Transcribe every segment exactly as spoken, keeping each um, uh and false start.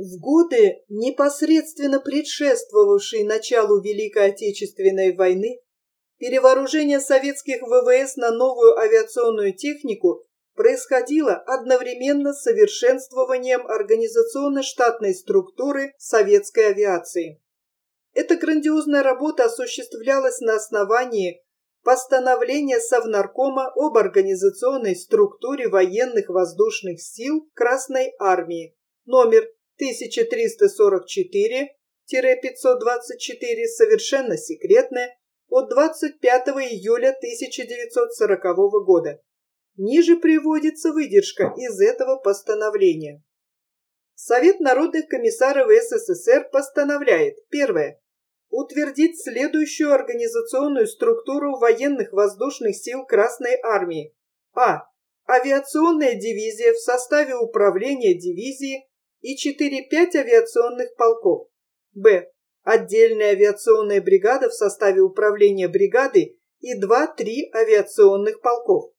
В годы, непосредственно предшествовавшие началу Великой Отечественной войны, перевооружение советских ВВС на новую авиационную технику происходило одновременно с совершенствованием организационно-штатной структуры советской авиации. Эта грандиозная работа осуществлялась на основании постановления Совнаркома об организационной структуре военных воздушных сил Красной Армии номер тысяча триста сорок четыре — пятьсот двадцать четыре, совершенно секретное, от двадцать пятого июля тысяча девятьсот сорокового года. Ниже приводится выдержка из этого постановления. Совет народных комиссаров СССР постановляет: первое. Утвердить следующую организационную структуру военных воздушных сил Красной Армии. А. Авиационная дивизия в составе управления дивизии и четыре-пять авиационных полков. Б. Отдельная авиационная бригада в составе управления бригады и два-три авиационных полков.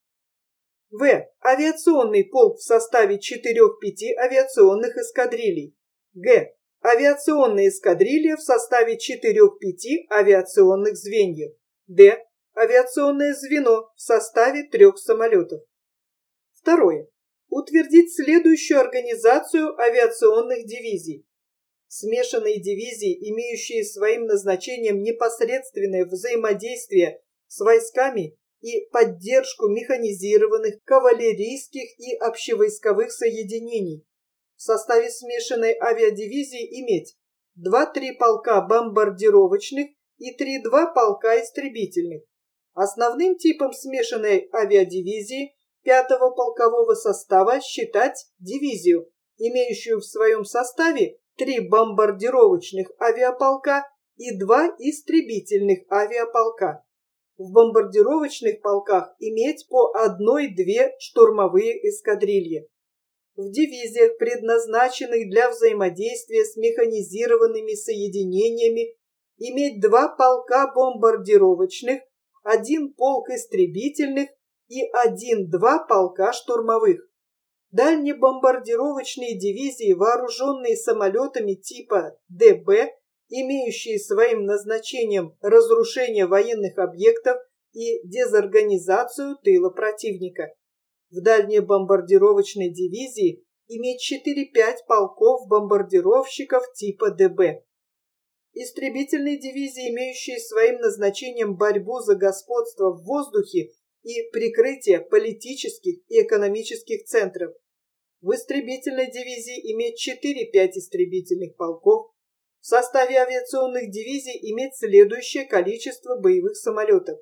В. Авиационный полк в составе четырех-пяти авиационных эскадрилей. Г. Авиационная эскадрилья в составе четырех-пяти авиационных звеньев. Д. Авиационное звено в составе трех самолетов. Второе. Утвердить следующую организацию авиационных дивизий. Смешанные дивизии, имеющие своим назначением непосредственное взаимодействие с войсками и поддержку механизированных, кавалерийских и общевойсковых соединений. В составе смешанной авиадивизии иметь два-три полка бомбардировочных и три-два полка истребительных. Основным типом смешанной авиадивизии пятого полкового состава считать дивизию, имеющую в своем составе три бомбардировочных авиаполка и два истребительных авиаполка. В бомбардировочных полках иметь по одной-две штурмовые эскадрильи. В дивизиях, предназначенных для взаимодействия с механизированными соединениями, иметь два полка бомбардировочных, один полк истребительных и один-два полка штурмовых. Дальнебомбардировочные дивизии, вооруженные самолетами типа ДБ, имеющие своим назначением разрушение военных объектов и дезорганизацию тыла противника. В дальнебомбардировочной дивизии иметь четыре-пять полков бомбардировщиков типа ДБ. Истребительные дивизии, имеющие своим назначением борьбу за господство в воздухе и прикрытие политических и экономических центров. В истребительной дивизии иметь четыре-пять истребительных полков. В составе авиационных дивизий иметь следующее количество боевых самолетов.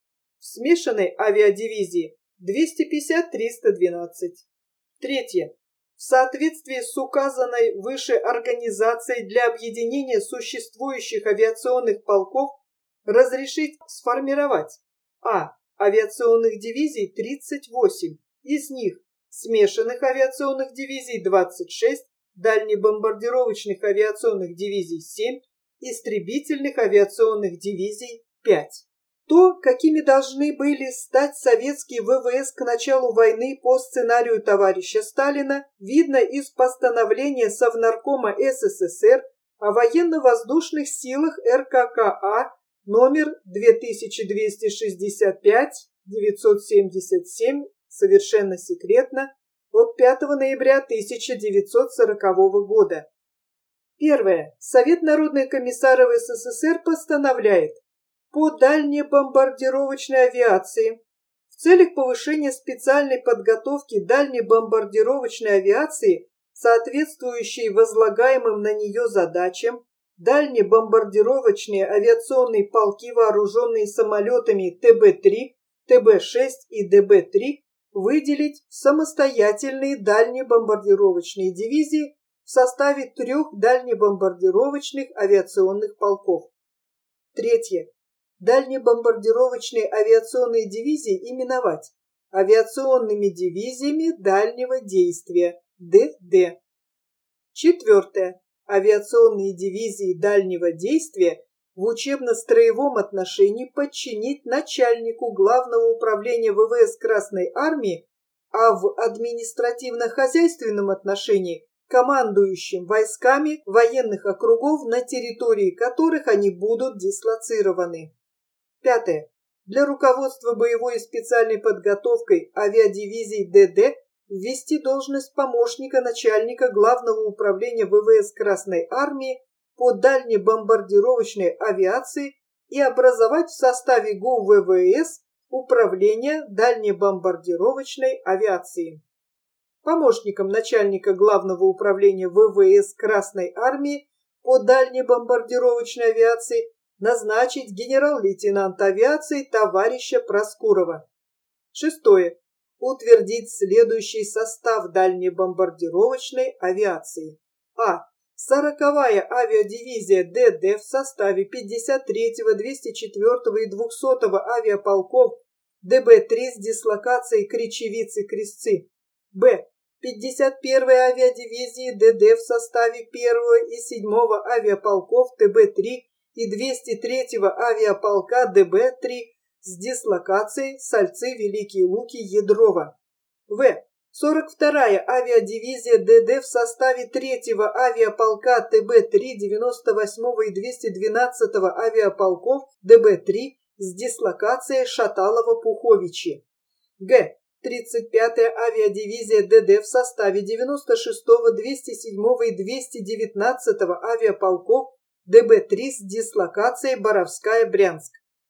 В смешанной авиадивизии двести пятьдесят — триста двенадцать. Третье. В соответствии с указанной выше организацией для объединения существующих авиационных полков разрешить сформировать а. Авиационных дивизий тридцать восемь, из них смешанных авиационных дивизий двадцать шесть, дальнебомбардировочных авиационных дивизий семь, истребительных авиационных дивизий пять. То, какими должны были стать советские ВВС к началу войны по сценарию товарища Сталина, видно из постановления Совнаркома СССР о военно-воздушных силах РККА номер две тысячи двести шестьдесят пять — девятьсот семьдесят семь, совершенно секретно, от пятого ноября тысяча девятьсот сорокового года. Первое. Совет народных комиссаров СССР постановляет: по дальнебомбардировочной авиации в целях повышения специальной подготовки дальнебомбардировочной авиации, соответствующей возлагаемым на нее задачам, дальнебомбардировочные авиационные полки, вооруженные самолетами Т Б три, Т Б шесть и Д Б три, выделить в самостоятельные дальнебомбардировочные дивизии в составе трех дальнебомбардировочных авиационных полков. Третье. Дальнебомбардировочные авиационные дивизии именовать авиационными дивизиями дальнего действия Д Д. Четвертое. Авиационные дивизии дальнего действия в учебно-строевом отношении подчинить начальнику Главного управления ВВС Красной Армии, а в административно-хозяйственном отношении командующим войсками военных округов, на территории которых они будут дислоцированы. Пятое. Для руководства боевой и специальной подготовкой авиадивизий ДД ввести должность помощника начальника Главного управления ВВС Красной Армии по дальнебомбардировочной авиации и образовать в составе ГУВВС Управление дальнебомбардировочной авиации. Помощником начальника Главного управления ВВС Красной Армии по дальнебомбардировочной авиации назначить генерал-лейтенанта авиации товарища Проскурова. Шестое. Утвердить следующий состав дальнебомбардировочной авиации. А. сороковая авиадивизия ДД в составе пятьдесят третьего, двести четвёртого и двухсотого авиаполков ДБ-три с дислокацией Кричевицы-Крестцы. Б. пятьдесят первая авиадивизии ДД в составе первого и седьмого авиаполков ТБ-три и двести третьего авиаполка ДБ-три с дислокацией Сальцы-Великие Луки Ядрова. В. сорок вторая авиадивизия ДД в составе третьего авиаполка ТБ-три, девяносто восьмого и двести двенадцатого авиаполков ДБ-три с дислокацией Шаталово-Пуховичи. Г. тридцать пятая авиадивизия ДД в составе девяносто шестого, двести седьмого и двести девятнадцатого авиаполков ДБ-три с дислокацией Боровская-Брянск.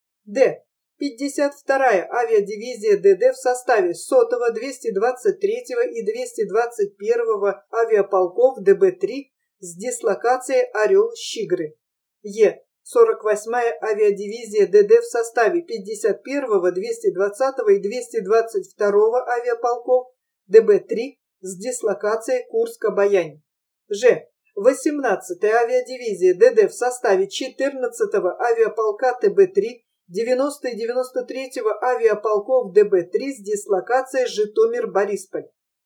Д. пятьдесят вторая авиадивизия ДД в составе сотого, двести двадцать третьего и двести двадцать первого авиаполков ДБ-три с дислокацией Орел-Щигры. Е. сорок восьмая авиадивизия ДД в составе пятьдесят первого, двести двадцатого и двести двадцать второго авиаполков ДБ-три с дислокацией Курск-Обаянь. Ж. восемнадцатая авиадивизия ДД в составе четырнадцатого авиаполка ТБ-три, девяностого и девяносто третьего авиаполков ДБ-три с дислокацией Житомир-Борисполь.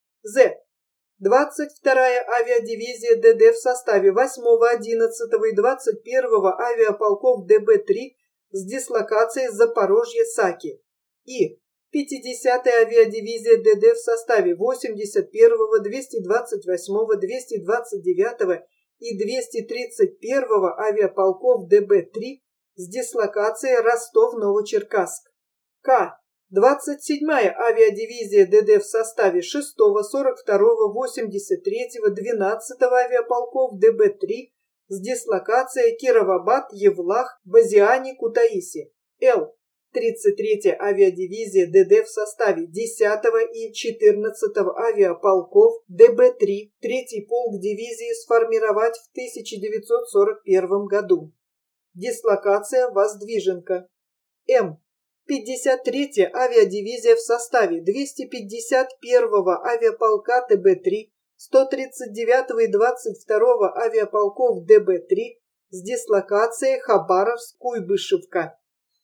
З. двадцать вторая авиадивизия ДД в составе восьмого, одиннадцатого и двадцать первого авиаполков ДБ-три с дислокацией Запорожье-Саки. И. пятидесятая авиадивизия ДД в составе восемьдесят первого, двести двадцать восьмого, двести двадцать девятого и двести тридцать первого авиаполков ДБ-три с дислокацией Ростов-Новочеркасск. К. двадцать седьмая авиадивизия ДД в составе шестого, сорок второго, восемьдесят третьего, двенадцатого авиаполков ДБ-три с дислокацией Кировабад, Евлах, Базиани, Кутаиси. Л. тридцать третья авиадивизия ДД в составе десятого и четырнадцатого авиаполков ДБ-три, третий полк дивизии сформировать в тысяча девятьсот сорок первом году. Дислокация Воздвиженка. М. пятьдесят третья авиадивизия в составе двести пятьдесят первого авиаполка ТБ-три, сто тридцать девятого и двадцать второго авиаполков ДБ-три с дислокацией Хабаровск-Куйбышевка.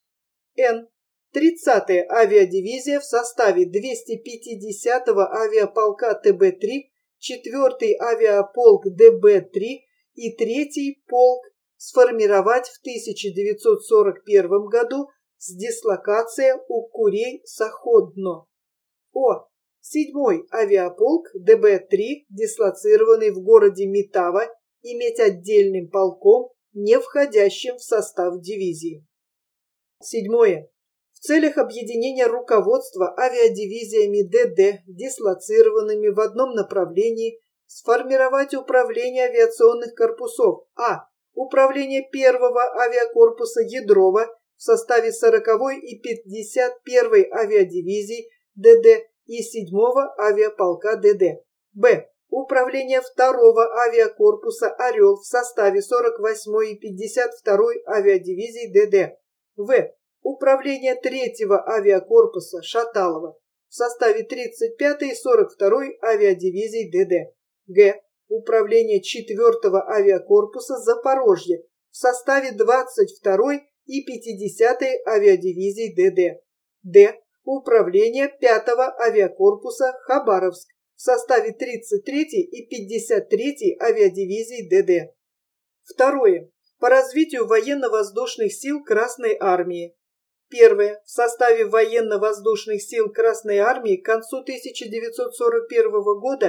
Н. тридцатая авиадивизия в составе двести пятидесятого авиаполка ТБ-три, четвёртый авиаполк ДБ-три и третий полк сформировать в тысяча девятьсот сорок первом году с дислокацией у Курей-Саходно. О. седьмой авиаполк ДБ-три, дислоцированный в городе Митава, иметь отдельным полком, не входящим в состав дивизии. Седьмое. В целях объединения руководства авиадивизиями ДД, дислоцированными в одном направлении, сформировать управление авиационных корпусов. А. Управление первого авиакорпуса Ядрова в составе сороковой и пятьдесят первой авиадивизий ДД и седьмого авиаполка ДД. Б. Управление второго авиакорпуса Орел в составе сорок восьмой и пятьдесят второй авиадивизий ДД. В. Управление третьего авиакорпуса Шаталова в составе тридцать пятой и сорок второй авиадивизий ДД. Г. Управление четвёртого авиакорпуса Запорожье в составе двадцать второй и пятидесятой авиадивизий ДД. Д. Управление пятого авиакорпуса Хабаровск в составе тридцать третьей и пятьдесят третьей авиадивизий ДД. Второе. По развитию военно-воздушных сил Красной Армии. Первое. В составе военно-воздушных сил Красной Армии к концу тысяча девятьсот сорок первого года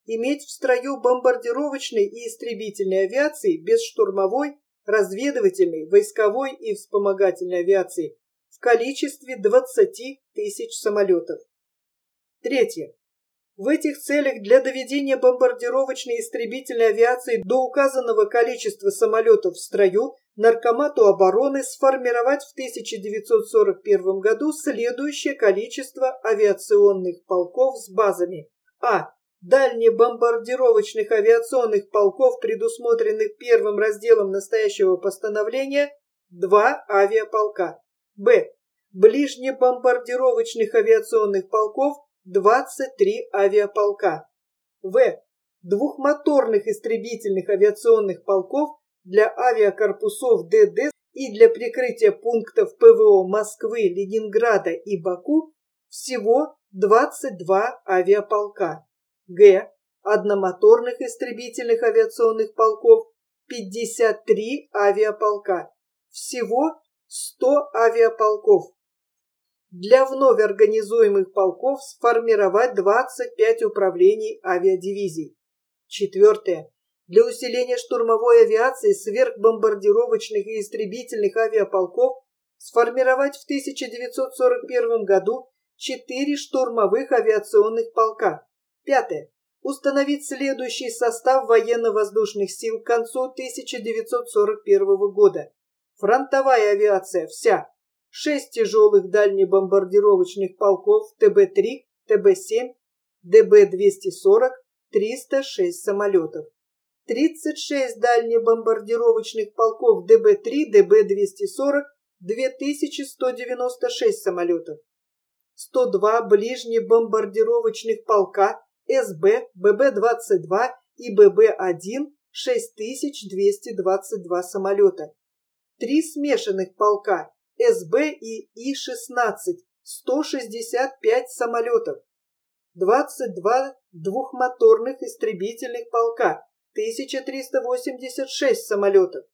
иметь в строю бомбардировочной и истребительной авиации без штурмовой, разведывательной, войсковой и вспомогательной авиации в количестве двадцати тысяч самолетов. Третье. В этих целях для доведения бомбардировочной и истребительной авиации до указанного количества самолетов в строю Наркомату обороны сформировать в тысяча девятьсот сорок первом году следующее количество авиационных полков с базами. А. Дальнебомбардировочных авиационных полков, предусмотренных первым разделом настоящего постановления, два авиаполка. Б. Ближнебомбардировочных авиационных полков, двадцать три авиаполка. В. Двухмоторных истребительных авиационных полков для авиакорпусов ДД и для прикрытия пунктов ПВО Москвы, Ленинграда и Баку всего двадцать два авиаполка. Г. Одномоторных истребительных авиационных полков пятьдесят три авиаполка. Всего сто авиаполков. Для вновь организуемых полков сформировать двадцать пять управлений авиадивизий. Четвертое. Для усиления штурмовой авиации сверхбомбардировочных и истребительных авиаполков сформировать в тысяча девятьсот сорок первом году четыре штурмовых авиационных полка. Пятое. Установить следующий состав военно-воздушных сил к концу тысяча девятьсот сорок первого года. Фронтовая авиация вся. шесть тяжелых дальнебомбардировочных полков Т Б три, Т Б семь, Д Б двести сорок, триста шесть самолетов. тридцать шесть дальнебомбардировочных полков Д Б три, Д Б двести сорок, две тысячи сто девяносто шесть самолетов. сто два ближнебомбардировочных полка С Б, Б Б двадцать два и Б Б один, шесть тысяч двести двадцать два самолета. Три смешанных полка С Б и И шестнадцать, сто шестьдесят пять самолетов. двадцать два двухмоторных истребительных полка, тысяча триста восемьдесят шесть самолетов.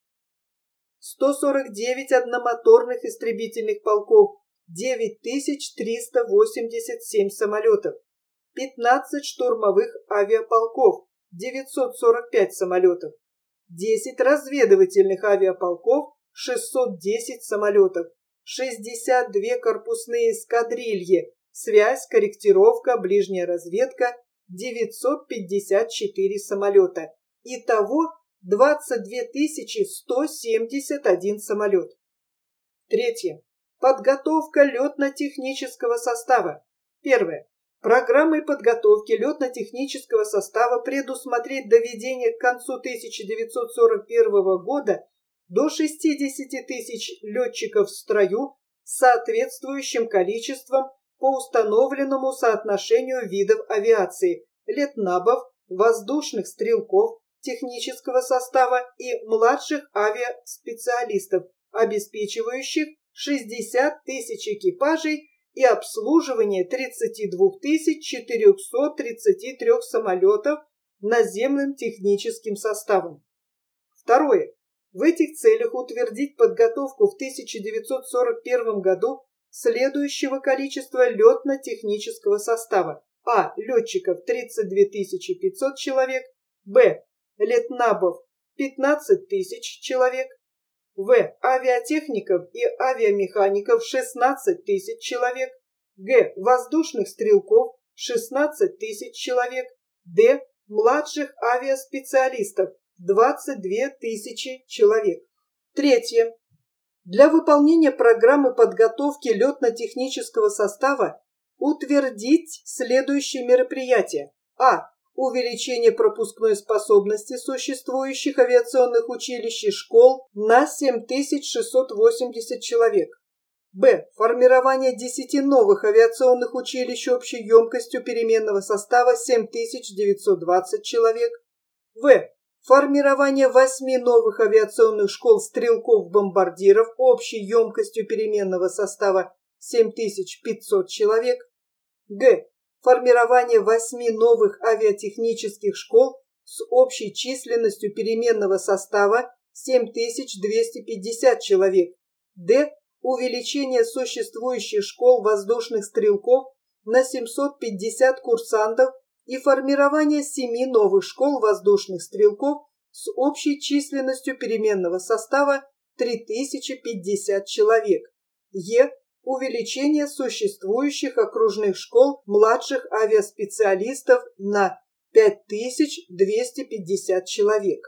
сто сорок девять одномоторных истребительных полков, девять тысяч триста восемьдесят семь самолетов. пятнадцать штурмовых авиаполков, девятьсот сорок пять самолетов. десять разведывательных авиаполков, шестьсот десять самолетов. шестьдесят две корпусные эскадрильи, связь, корректировка, ближняя разведка, девятьсот пятьдесят четыре самолета. Итого двадцать две тысячи сто семьдесят один самолет. Третье. Подготовка летно-технического состава. Первое. Программой подготовки летно-технического состава предусмотреть доведение к концу тысяча девятьсот сорок первого года до шестидесяти тысяч летчиков в строю с соответствующим количеством по установленному соотношению видов авиации, летнабов, воздушных стрелков, технического состава и младших авиаспециалистов, обеспечивающих шестьдесят тысяч экипажей и обслуживание тридцати двух тысяч четырехсот тридцати трёх самолетов наземным техническим составом. Второе. В этих целях утвердить подготовку в тысяча девятьсот сорок первом году следующего количества летно-технического состава. А. Летчиков тридцать две тысячи пятьсот человек. Б. Летнабов пятнадцать тысяч человек. В. Авиатехников и авиамехаников шестнадцать тысяч человек. Г. Воздушных стрелков шестнадцать тысяч человек. Д. Младших авиаспециалистов двадцать две тысячи человек. Третье. Для выполнения программы подготовки летно-технического состава утвердить следующие мероприятия. А. Увеличение пропускной способности существующих авиационных училищ и школ на семь тысяч шестьсот восемьдесят человек. Б. Формирование десяти новых авиационных училищ общей емкостью переменного состава семь тысяч девятьсот двадцать человек. В. Формирование восьми новых авиационных школ стрелков-бомбардиров общей емкостью переменного состава семь тысяч пятьсот человек. Г. Формирование восьми новых авиатехнических школ с общей численностью переменного состава семь тысяч двести пятьдесят человек. Д. Увеличение существующих школ воздушных стрелков на семьсот пятьдесят курсантов и формирование семи новых школ воздушных стрелков с общей численностью переменного состава три тысячи пятьдесят человек. Е. Увеличение существующих окружных школ младших авиаспециалистов на пять тысяч двести пятьдесят человек.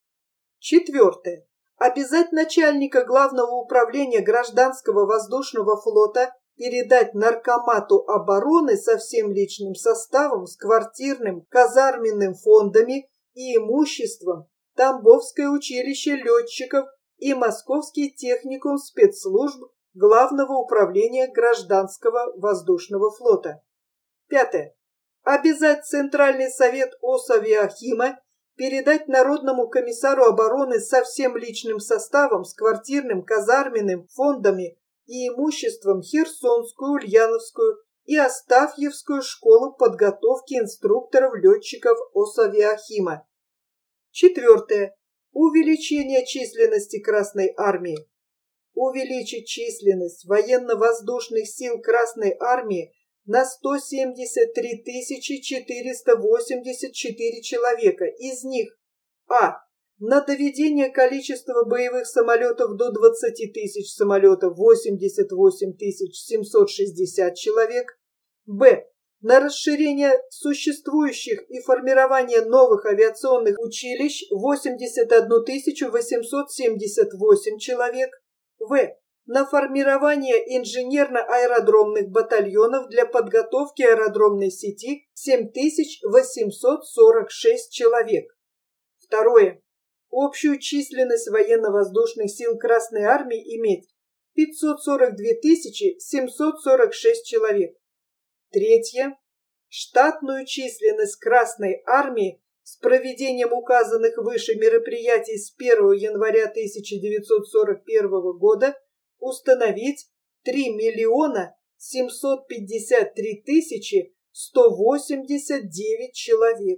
Четвертое. Обязать начальника Главного управления Гражданского воздушного флота передать Наркомату обороны со всем личным составом, с квартирным, казарменным фондами и имуществом Тамбовское училище летчиков и Московский техникум спецслужб Главного управления Гражданского воздушного флота. Пятое. Обязать Центральный совет Осавиахима передать Народному комиссару обороны со всем личным составом, с квартирным, казарменным фондами и имуществом Херсонскую, Ульяновскую и Астафьевскую школу подготовки инструкторов-летчиков Осавиахима. Четвертое. Увеличение численности Красной армии. Увеличить численность военно-воздушных сил Красной армии на сто семьдесят три тысячи четыреста восемьдесят четыре человека. Из них а. На доведение количества боевых самолетов до двадцати тысяч самолетов восемьдесят восемь тысяч семьсот шестьдесят человек. б. На расширение существующих и формирование новых авиационных училищ восемьдесят одну тысячу восемьсот семьдесят восемь человек. В. На формирование инженерно-аэродромных батальонов для подготовки аэродромной сети семь тысяч восемьсот сорок шесть человек. Второе. Общую численность военно-воздушных сил Красной армии иметь пятьсот сорок две тысячи семьсот сорок шесть человек. Третье. Штатную численность Красной армии с проведением указанных выше мероприятий с первого января тысяча девятьсот сорок первого года установить три миллиона семьсот пятьдесят три тысячи сто восемьдесят девять человек.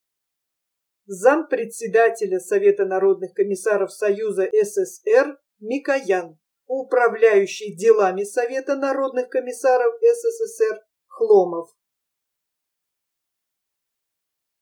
Зампредседателя Совета народных комиссаров Союза СССР Микоян, управляющий делами Совета народных комиссаров СССР Хломов.